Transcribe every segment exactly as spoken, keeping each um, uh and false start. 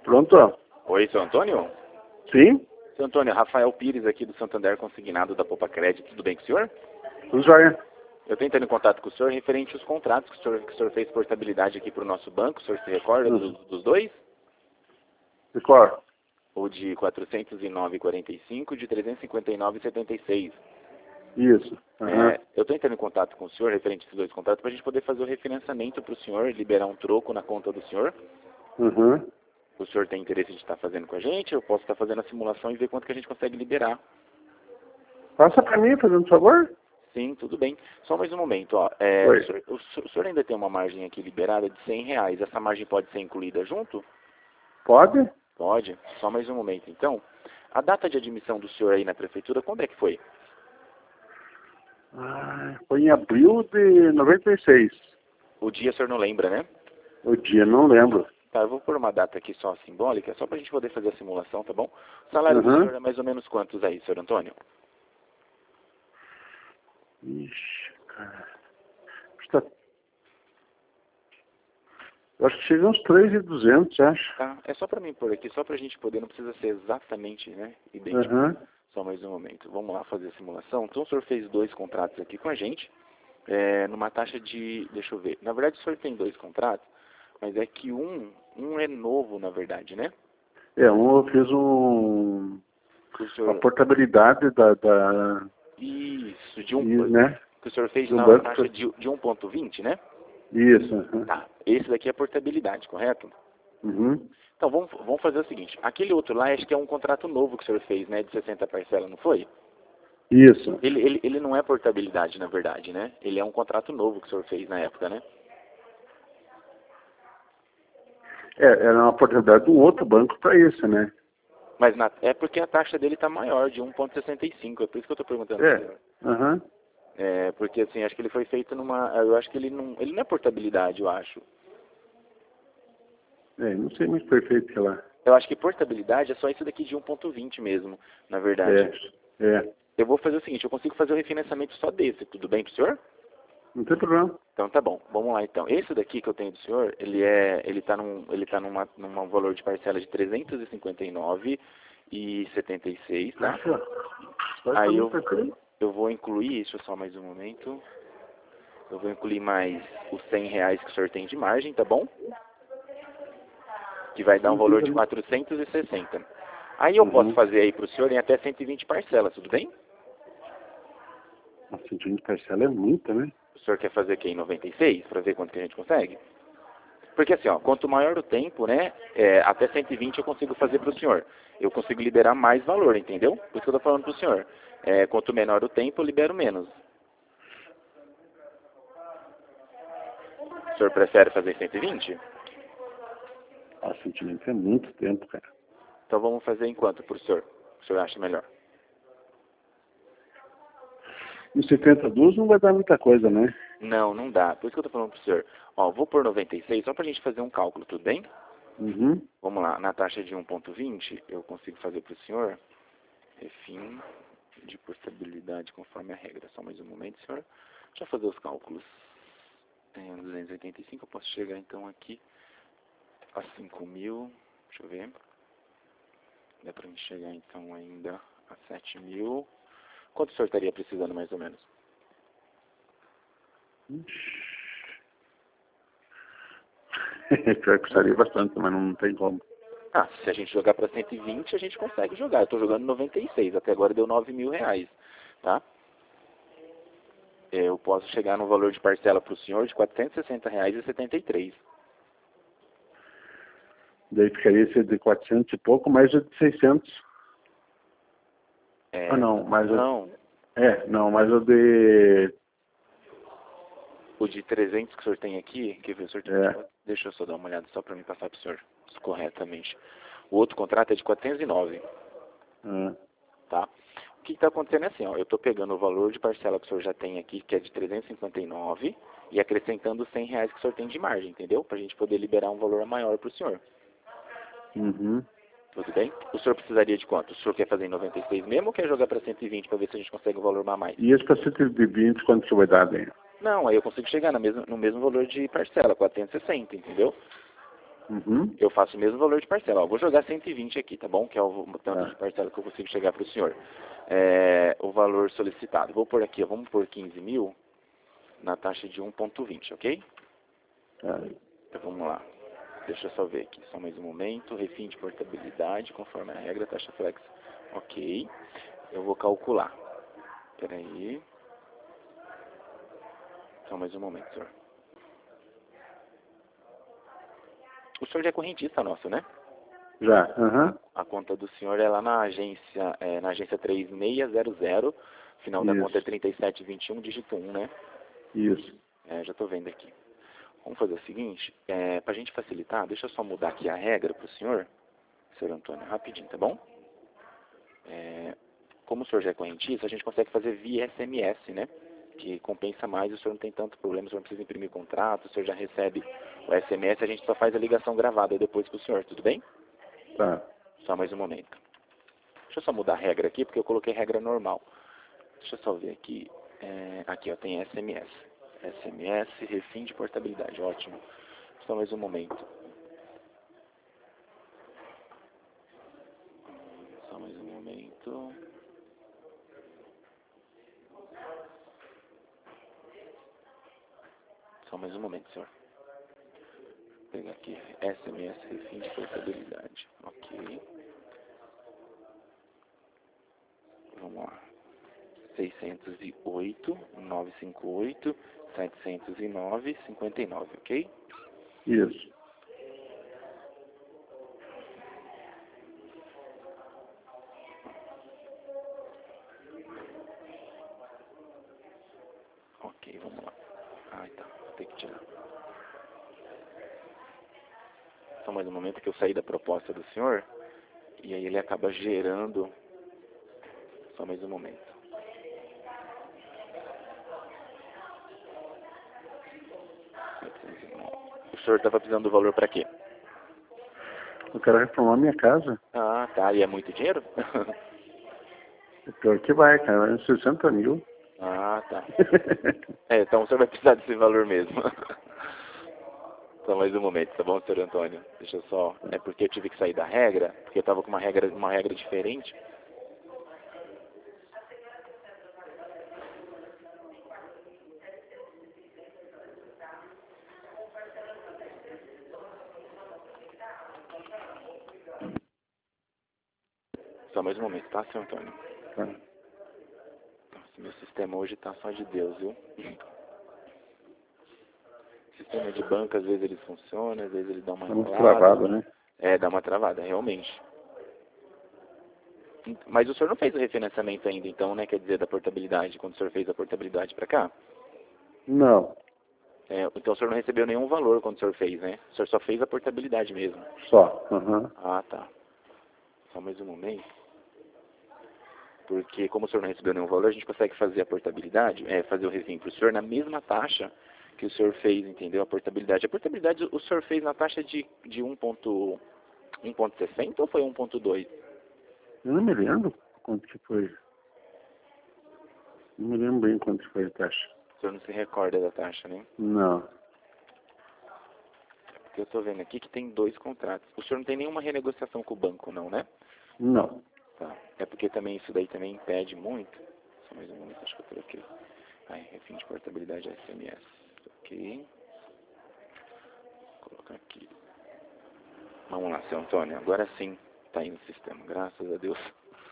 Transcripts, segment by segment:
Pronto? Oi, seu Antônio? Sim? Seu Antônio, Rafael Pires aqui do Santander Consignado da Poupa Crédito. Tudo bem com o senhor? Tudo jóia. Eu estou entrando em contato com o senhor referente aos contratos que o senhor, que o senhor fez portabilidade aqui para o nosso banco. O senhor se recorda Uhum. dos, dos dois? De cor? O de quatrocentos e nove vírgula quarenta e cinco e de trezentos e cinquenta e nove vírgula setenta e seis. Isso. Uhum. É, eu estou entrando em contato com o senhor referente a esses dois contratos para a gente poder fazer o refinanciamento para o senhor, liberar um troco na conta do senhor. Uhum. O senhor tem interesse de estar fazendo com a gente? Eu posso estar fazendo a simulação e ver quanto que a gente consegue liberar. Passa pra mim, fazendo um favor. Sim, tudo bem. Só mais um momento, ó. É, Oi. o, senhor, o senhor- o senhor ainda tem uma margem aqui liberada de cem reais. Essa margem pode ser incluída junto? Pode? Pode. Só mais um momento, então. A data de admissão do senhor aí na prefeitura, quando é que foi? Ah, foi em abril de noventa e seis. O dia o senhor não lembra, né? O dia, não lembro. Tá, eu vou pôr uma data aqui só simbólica, só pra gente poder fazer a simulação, tá bom? O salário do Uhum. senhor é mais ou menos quantos aí, senhor Antônio? Ixi, cara. Está... Eu acho que chega uns três mil e duzentos, acho. Tá, é só pra mim pôr aqui, só pra gente poder, não precisa ser exatamente, né, idêntico. Uhum. Só mais um momento. Vamos lá fazer a simulação. Então o senhor fez dois contratos aqui com a gente, é, numa taxa de, deixa eu ver, na verdade o senhor tem dois contratos, mas é que um, um é novo, na verdade, né? É, um eu fiz um... Que o a senhor, portabilidade da... da... isso, de um, e, né? que o senhor fez Do na banco. taxa de, de um ponto vinte, né? Isso. Uhum. Tá, esse daqui é portabilidade, correto? Uhum. Então vamos, vamos fazer o seguinte, aquele outro lá acho que é um contrato novo que o senhor fez, né, de sessenta parcelas, não foi? Isso. Ele, ele, ele não é portabilidade, na verdade, né? Ele é um contrato novo que o senhor fez na época, né? É, era uma oportunidade de um outro banco para isso, né? Mas na, é porque a taxa dele está maior, de um ponto sessenta e cinco, é por isso que eu estou perguntando pro É. senhor. Aham. É, porque assim, acho que ele foi feito numa, eu acho que ele não, ele não é portabilidade, eu acho. É, não sei muito perfeito que lá. Eu acho que portabilidade é só isso daqui de um ponto vinte mesmo, na verdade. É. É. Eu vou fazer o seguinte, eu consigo fazer o refinanciamento só desse, tudo bem pro senhor? Não tem problema. Então tá bom, vamos lá então. Esse daqui que eu tenho do senhor, ele é, ele tá num, ele tá numa, num valor de parcela de trezentos e cinquenta e nove e setenta e seis, tá? Nossa. Vai Aí pra mim, eu, perfeito. eu vou incluir, isso só mais um momento. Eu vou incluir mais os cem reais que o senhor tem de margem, tá bom? Que vai dar um valor de quatrocentos e sessenta. Aí eu posso Uhum. fazer aí pro senhor em até cento e vinte parcelas, tudo bem? Nossa, cento e vinte parcela é muita, né? O senhor quer fazer aqui em noventa e seis para ver quanto que a gente consegue? Porque assim, ó, quanto maior o tempo, né, é, até cento e vinte eu consigo fazer para o senhor. Eu consigo liberar mais valor, entendeu? Por isso que eu estou falando para o senhor. É, quanto menor o tempo, eu libero menos. O senhor prefere fazer cento e vinte? Nossa, cento e vinte é muito tempo, cara. Então vamos fazer em quanto para o senhor? O senhor acha melhor? Em setenta duas não vai dar muita coisa, né? Não, não dá. Por isso que eu estou falando para o senhor. Ó, vou por noventa e seis só para a gente fazer um cálculo, tudo bem? Uhum. Vamos lá, na taxa de um ponto vinte, eu consigo fazer para o senhor refim de portabilidade conforme a regra. Só mais um momento, senhor. Deixa eu fazer os cálculos. Tem duzentos e oitenta e cinco, eu posso chegar então aqui a cinco mil. Deixa eu ver. Dá para mim chegar então ainda a sete mil. Quanto o senhor estaria precisando mais ou menos? Pior que seria bastante, mas não tem como. Ah, se a gente jogar para cento e vinte, a gente consegue jogar. Eu estou jogando noventa e seis, até agora deu nove mil reais, tá? Eu posso chegar no valor de parcela para o senhor de quatrocentos e sessenta reais e setenta e três. Daí ficaria esse de quatrocentos e pouco, mais o de seiscentos. É, Ah, não, mais o... não, É, não, mais o de... o de trezentos que o senhor tem aqui, quer ver o senhor tem É. aqui? Deixa eu só dar uma olhada só para me passar para o senhor corretamente. O outro contrato é de quatrocentos e nove, Ah, tá? O que está acontecendo é assim, ó, eu estou pegando o valor de parcela que o senhor já tem aqui, que é de trezentos e cinquenta e nove, e acrescentando os cem reais que o senhor tem de margem, entendeu? Para a gente poder liberar um valor maior para o senhor. uhum. Tudo bem? O senhor precisaria de quanto? O senhor quer fazer em noventa e seis mesmo ou quer jogar para cento e vinte para ver se a gente consegue um valor a mais? E esse para cento e vinte, quanto que vai dar daí? Não, aí eu consigo chegar no mesmo, no mesmo valor de parcela, quatrocentos e sessenta, entendeu? Uhum. eu faço o mesmo valor de parcela. Ó, vou jogar cento e vinte aqui, tá bom? Que é o tanto Tá. de parcela que eu consigo chegar para o senhor. É, o valor solicitado. Vou pôr aqui, ó, vamos pôr quinze mil na taxa de um ponto vinte, ok? Tá. Então vamos lá. Deixa eu só ver aqui, só mais um momento. Refim de portabilidade, conforme a regra, taxa flex. Ok. Eu vou calcular. Espera aí. Só mais um momento, senhor. O senhor já é correntista nosso, né? Já. Aham. A conta do senhor é lá na agência, é, na agência três seis zero zero. Final da conta é Isso. trinta e sete vinte e um, dígito um, né? Isso. É, já estou vendo aqui. Vamos fazer o seguinte, é, para a gente facilitar, deixa eu só mudar aqui a regra para o senhor, senhor Antônio, rapidinho, tá bom? É, como o senhor já é correntista, a gente consegue fazer via S M S, né? Que compensa mais, o senhor não tem tanto problema, o senhor não precisa imprimir contrato, o senhor já recebe o S M S, a gente só faz a ligação gravada depois para o senhor, tudo bem? Tá. Só mais um momento. Deixa eu só mudar a regra aqui, porque eu coloquei regra normal. Deixa eu só ver aqui. É, aqui, ó, tem S M S. S M S, refim de portabilidade, ótimo. Só mais um momento. Só mais um momento. Só mais um momento, senhor. Vou pegar aqui, S M S, refim de portabilidade. Ok. Vamos lá. seiscentos e oito, novecentos e cinquenta e oito, setecentos e nove, cinquenta e nove, ok? Isso. Ok, vamos lá. Ai, tá. Vou ter que tirar. Só mais um momento que eu saí da proposta do senhor. E aí ele acaba gerando. Só mais um momento. O senhor estava precisando do valor para quê? Eu quero reformar minha casa. Ah, tá. E é muito dinheiro? O pior que vai, cara. É sessenta mil. Ah, tá. É, então o senhor vai precisar desse valor mesmo. Só mais um momento, tá bom, senhor Antônio? Deixa eu só. É porque eu tive que sair da regra, porque eu estava com uma regra, uma regra diferente. Só mais um momento, tá, senhor Antônio? Tá. Nossa, meu sistema hoje tá só de Deus, viu? Sistema de banco, às vezes ele funciona, às vezes ele dá uma Tá muito enrolada. travado, né? É, dá uma travada, realmente. Mas o senhor não fez o refinanciamento ainda, então, né? Quer dizer, da portabilidade, quando o senhor fez a portabilidade para cá? Não. É, então o senhor não recebeu nenhum valor quando o senhor fez, né? O senhor só fez a portabilidade mesmo. Só. Aham. Ah, tá. Só mais um momento. Porque como o senhor não recebeu nenhum valor, a gente consegue fazer a portabilidade, é, fazer o refim para o senhor na mesma taxa que o senhor fez, entendeu? A portabilidade. A portabilidade o senhor fez na taxa de, de um ponto sessenta ou foi um ponto dois? Eu não me lembro quanto que foi. Não me lembro bem quanto foi a taxa. O senhor não se recorda da taxa, né? Não. Porque eu estou vendo aqui que tem dois contratos. O senhor não tem nenhuma renegociação com o banco, não, né? Não. Tá. É porque também isso daí também impede muito. Só mais um momento, acho que eu troquei. Aí, refim de portabilidade S M S. Ok. Vou colocar aqui. Vamos lá, seu Antônio. Agora sim está aí no sistema. Graças a Deus.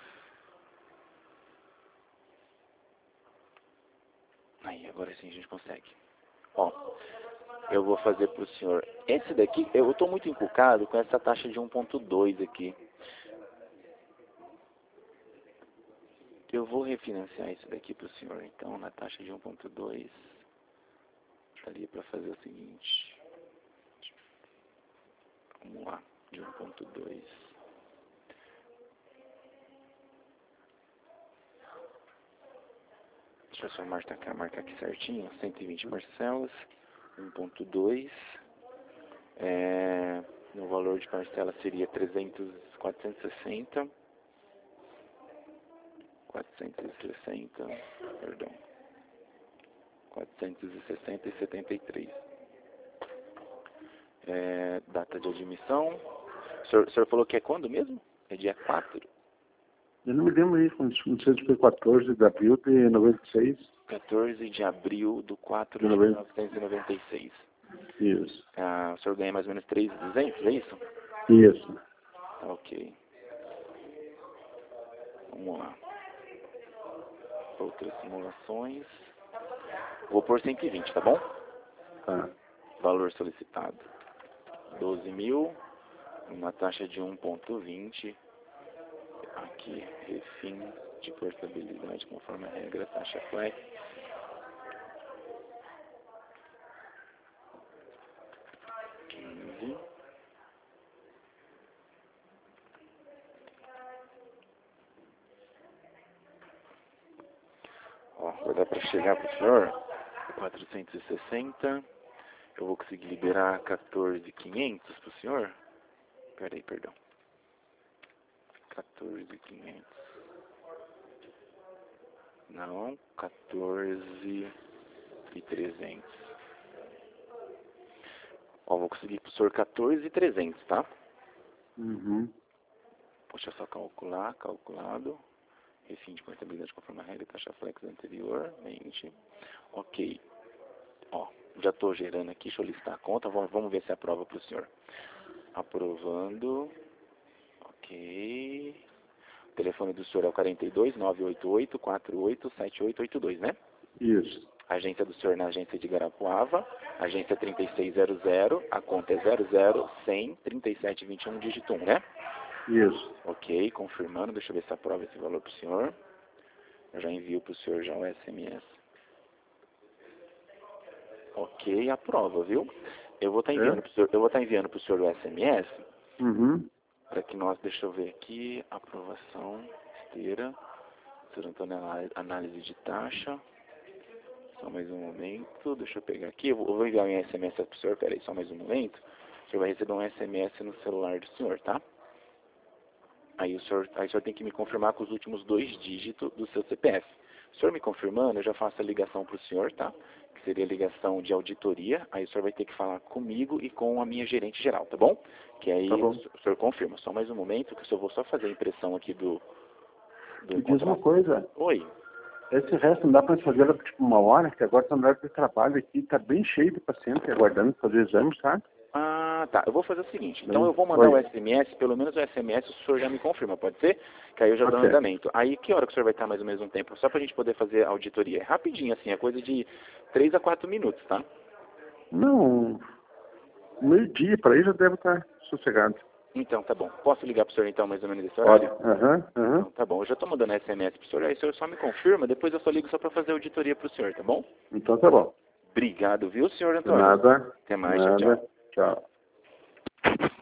Aí, agora sim a gente consegue. Ó, eu vou fazer para o senhor. Esse daqui, eu estou muito encucado com essa taxa de um ponto dois aqui. Eu vou refinanciar isso daqui para o senhor, então, na taxa de um ponto dois. Daria para fazer o seguinte. Vamos lá, de um ponto dois. Deixa eu só marcar, marcar aqui certinho. cento e vinte parcelas. um ponto dois. É, no valor de parcela seria trezentos, quatrocentos e sessenta. quatrocentos e sessenta, perdão. quatrocentos e sessenta e setenta e três. É, data de admissão. O senhor, o senhor falou que é quando mesmo? É dia quatro? Eu não me lembro aí, não sei se foi quatorze de abril de noventa e seis. quatorze de abril do quatro De de noventa. mil novecentos e noventa e seis. Isso. Ah, o senhor ganha mais ou menos três mil e duzentos, é isso? Isso. Tá, ok. Vamos lá. Outras simulações. Vou pôr cento e vinte, tá bom? Tá. Valor solicitado doze mil, uma taxa de um ponto vinte. Aqui, refim de portabilidade conforme a regra, taxa flex. quinze. Ó, vai dar para chegar para o senhor quatrocentos e sessenta. Eu vou conseguir liberar quatorze mil e quinhentos para o senhor. Pera aí, perdão. quatorze mil e quinhentos. Não, quatorze mil e trezentos. Ó, vou conseguir para o senhor quatorze mil e trezentos, tá? Uhum. Deixa eu só calcular, calculado. Refim de contabilidade conforme a regra, taxa flex anteriormente. Ok. Ó, já estou gerando aqui, deixa eu listar a conta, vamos, vamos ver se aprova para o senhor. Aprovando. Ok. O telefone do senhor é o quarenta e dois, nove oito oito, quatro oito sete oito oito dois, né? Isso. A agência do senhor na agência de Guarapuava, agência trinta e seis zero zero, a conta é zero zero cem trinta e sete vinte e um, dígito um, né? Isso. Ok, confirmando, deixa eu ver se aprova esse valor para o senhor. Eu já envio para o senhor já o S M S. Ok, aprova, viu? Eu vou estar enviando É? para o senhor, eu vou estar enviando para o senhor o S M S, Uhum. para que nós, deixa eu ver aqui, aprovação, esteira, senhor Antônio, análise de taxa. Só mais um momento, deixa eu pegar aqui, eu vou enviar um S M S para o senhor, peraí, só mais um momento. O senhor vai receber um S M S no celular do senhor, tá? Aí o senhor, aí o senhor tem que me confirmar com os últimos dois dígitos do seu C P F. O senhor me confirmando, eu já faço a ligação para o senhor, tá? Que seria a ligação de auditoria. Aí o senhor vai ter que falar comigo e com a minha gerente geral, tá bom? Que aí Tá bom. o senhor confirma. Só mais um momento, que eu vou só fazer a impressão aqui do, do Me diz uma contrato. coisa, Oi. esse resto não dá para fazer ela por tipo uma hora, que agora está no horário de trabalho aqui, tá bem cheio de paciente aguardando fazer exame, sabe? Ah, tá. Eu vou fazer o seguinte. Então eu vou mandar Oi. o S M S, pelo menos o S M S o senhor já me confirma, pode ser? Que aí eu já dou Ok. andamento. Aí que hora que o senhor vai estar mais ou menos um tempo? Só pra gente poder fazer a auditoria. É rapidinho, assim, é coisa de três a quatro minutos, tá? Não, meio-dia, para aí já deve estar sossegado. Então, tá bom. Posso ligar pro senhor então mais ou menos esse horário? Aham, aham. Então, tá bom. Eu já tô mandando S M S pro senhor, aí o senhor só me confirma, depois eu só ligo só pra fazer a auditoria pro senhor, tá bom? Então tá bom. Obrigado, viu, senhor De Antônio? nada. Até De mais, tchau, nada. tchau. Tchau.